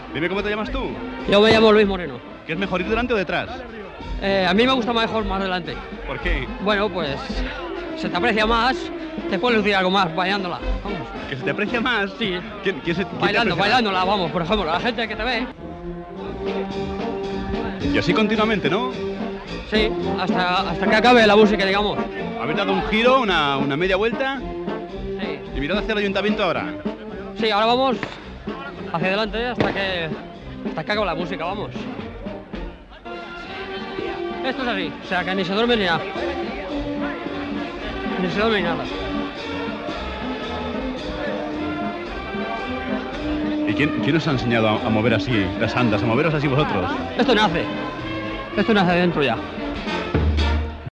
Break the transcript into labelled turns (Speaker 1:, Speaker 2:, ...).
Speaker 1: Dime cómo te llamas tú.
Speaker 2: Yo me llamo Luis Moreno.
Speaker 1: ¿Qué es mejor ir delante o detrás?
Speaker 2: A mí me gusta mejor más delante.
Speaker 1: ¿Por qué?
Speaker 2: Bueno, pues se te aprecia más, te puedes lucir algo más bailándola. Vamos.
Speaker 1: ¿Que se te aprecia más?
Speaker 2: Sí.
Speaker 1: ¿Quién te
Speaker 2: Bailando,
Speaker 1: aprecia?
Speaker 2: bailándola, vamos, por ejemplo, la gente que te ve.
Speaker 1: Y así continuamente, ¿no?
Speaker 2: Sí, hasta que acabe la música, digamos.
Speaker 1: Habéis dado un giro, una media vuelta
Speaker 2: Sí.
Speaker 1: y mirad hacia el ayuntamiento ahora.
Speaker 2: Sí, ahora vamos hacia adelante hasta que acabe la música, vamos. Esto es así, o sea que ni se duerme ni nada. Ni se duerme ni nada.
Speaker 1: ¿Y quién os ha enseñado a mover así las andas, a moveros así vosotros?
Speaker 2: Esto nace de dentro ya.